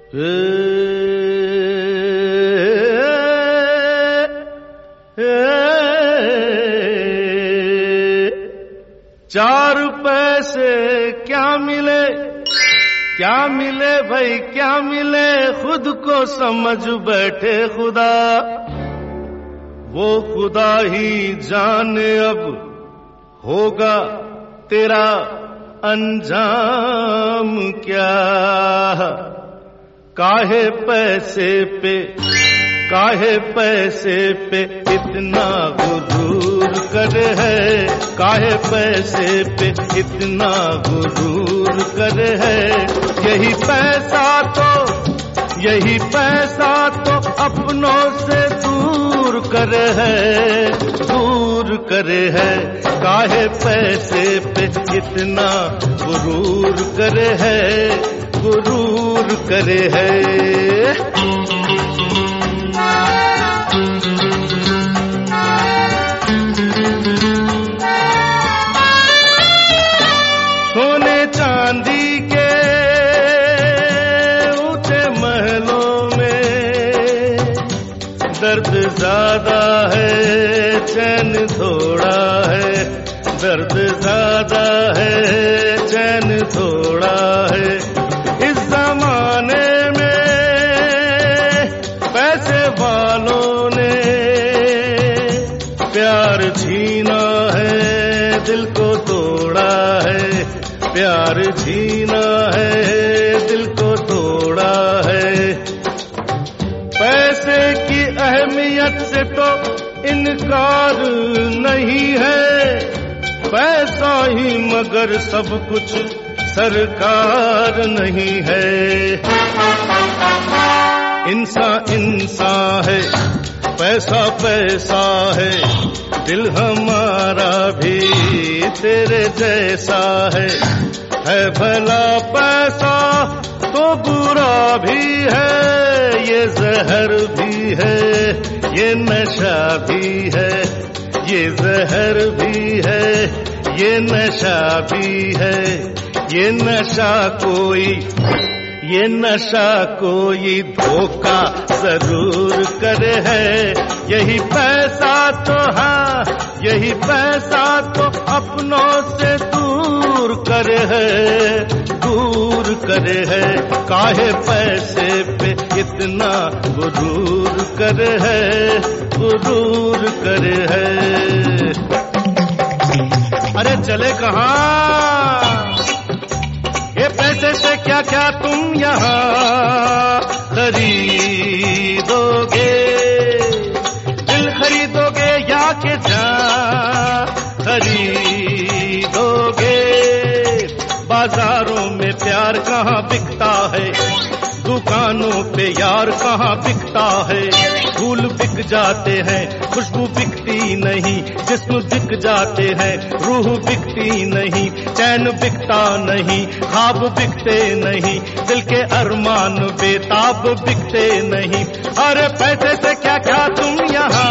चार पैसे क्या मिले भाई क्या मिले, खुद को समझ बैठे खुदा, वो खुदा ही जाने अब होगा तेरा अंजाम क्या। काहे पैसे पे इतना गुरूर करे है, काहे पैसे पे इतना गुरूर करे है। यही पैसा तो अपनों से दूर करे है, काहे पैसे पे इतना गुरूर करे है। सोने चांदी के ऊंचे महलों में दर्द ज्यादा है, चैन थोड़ा है, दर्द ज्यादा है, चैन थोड़ा है। इस जमाने में पैसे वालों ने प्यार छीना है, दिल को तोड़ा है, प्यार छीना है, दिल को तोड़ा है। पैसे की अहमियत से तो इनकार नहीं है, पैसा ही मगर सब कुछ सरकार नहीं है। इंसान है, पैसा है, दिल हमारा भी तेरे जैसा है भला पैसा तो बुरा भी है, ये जहर भी है, ये नशा भी है, ये जहर भी है, ये नशा भी है। ये नशा कोई धोखा जरूर करे है। यही पैसा तो अपनों से दूर करे है, काहे पैसे पे इतना गुरूर करे है। अरे चले कहाँ ये पैसे से क्या क्या तुम यहाँ खरीदोगे, दिल खरीदोगे या के जान खरीदोगे। बाजारों में प्यार कहाँ बिकता है, दुकानों पे यार कहाँ बिकता है। फूल बिक जाते हैं, खुशबू बिकती नहीं, जिस्म बिक जाते हैं, रूह बिकती नहीं, चैन बिकता नहीं, ख्वाब बिकते नहीं, दिल के अरमान बेताब बिकते नहीं। अरे पैसे से क्या क्या तुम यहाँ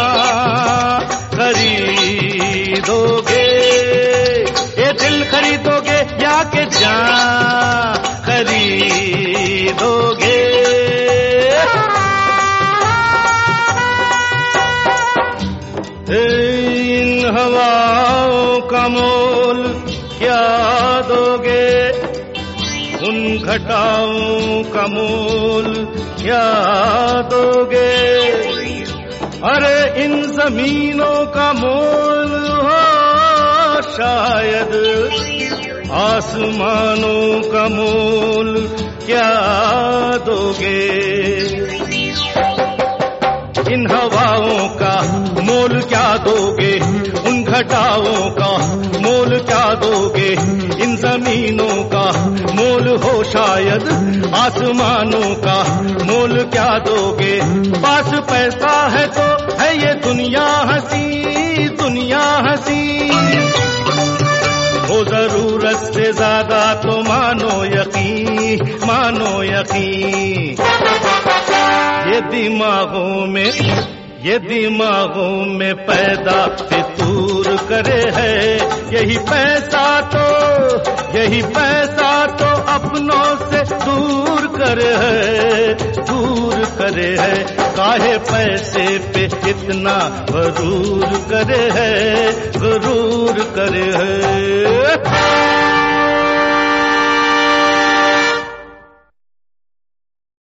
खरीदोगे, ये दिल खरीदोगे या के जान खरीदोगे। इन हवाओं का मोल क्या दोगे, उन घटाओं का मोल क्या दोगे। अरे इन जमीनों का मोल हो शायद, आसमानों का मोल क्या दोगे। इन हवाओं का मोल क्या दोगे, उन घटाओं का मोल क्या दोगे। इन जमीनों का मोल हो शायद, आसमानों का मोल क्या दोगे। पास पैसा है तो है ये दुनिया हंसी, दुनिया हंसी। हो जरूरत से ज्यादा तो मानो यकीन, मानो यकीन। ये दिमागों में पैदा फितूर करे है। यही पैसा तो अपनों से दूर करे है, करे है, काहे पैसे पे इतना गरूर करे है, गरूर करे है।